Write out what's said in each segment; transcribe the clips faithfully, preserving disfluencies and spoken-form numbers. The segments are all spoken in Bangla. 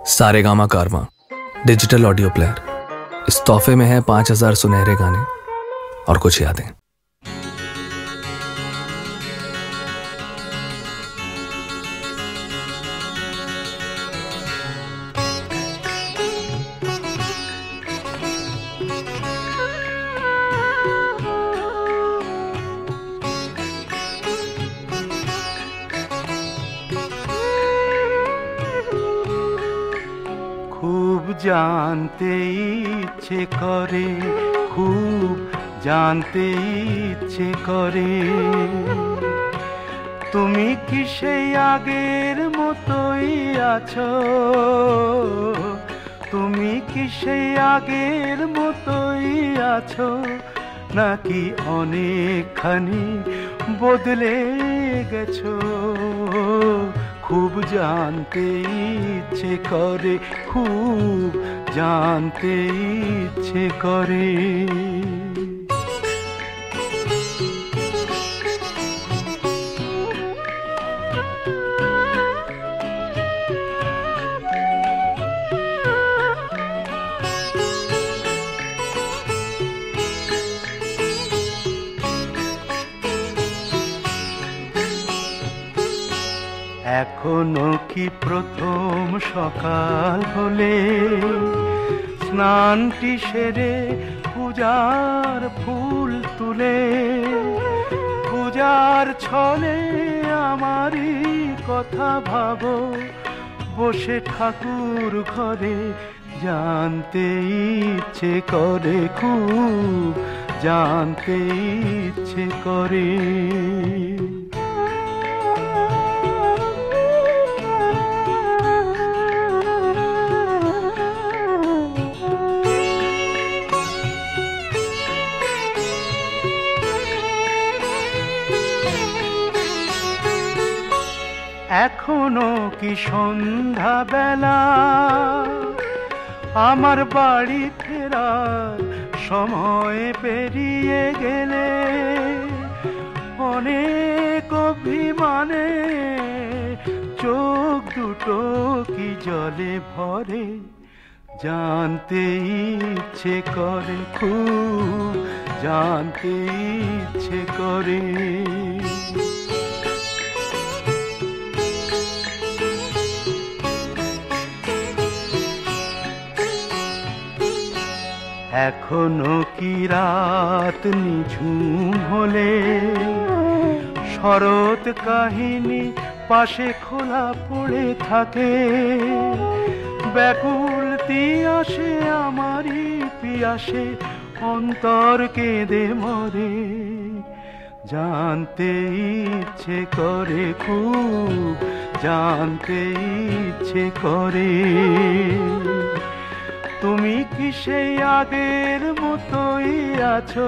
सारेगामा कारवां डिजिटल ऑडियो प्लेयर। इस तोहफे में है पांच हजार सुनहरे गाने और कुछ यादें। खूब जानते इচ্ছে करे, खूब जानते इচ্ছে करे, তুমি কি সেই আগের মতোই আছো, তুমি কি সেই আগের মতোই আছো, নাকি অনেকখানি বদলে গেছো। খুব জানতে ইচ্ছে করে, খুব জানতে ইচ্ছে করে। এখনো কি প্রথম সকাল হলে স্নানটি সেরে পূজার ফুল তুলে, পূজার ছলে আমারই কথা ভাবো বসে ঠাকুর ঘরে। জানতে ইচ্ছে করে, খুব জানতে ইচ্ছে করে। এখনো কি সন্ধ্যা বেলা, আমার বাড়ি ফেরার সময় পেরিয়ে গেলে, অনেক অভিমানে চোখ দুটো কি জলে ভরে। জানতে ইচ্ছে করে, খুব জানতে ইচ্ছে করে। এখনো কি রাত নিঝুম হলে শরৎ কাহিনী পাশে খোলা পড়ে থাকে, ব্যাকুল তিয়াসে আমারই পিয়াসে অন্তর কেঁদে মরে। জানতে ইচ্ছে করে, খুব জানতে ইচ্ছে করে। তুমি কি সেই আগের মতোই আছো,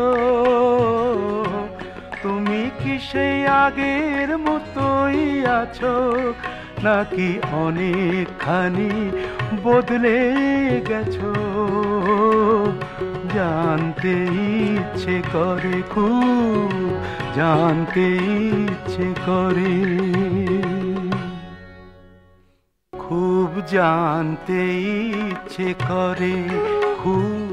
তুমি কি সেই আগের মতোই আছো, নাকি অনেকখানি বদলে গেছো। জানতে ইচ্ছে করে, খুব জানতে ইচ্ছে করে। খুব জানতে ইচ্ছে করে, খুব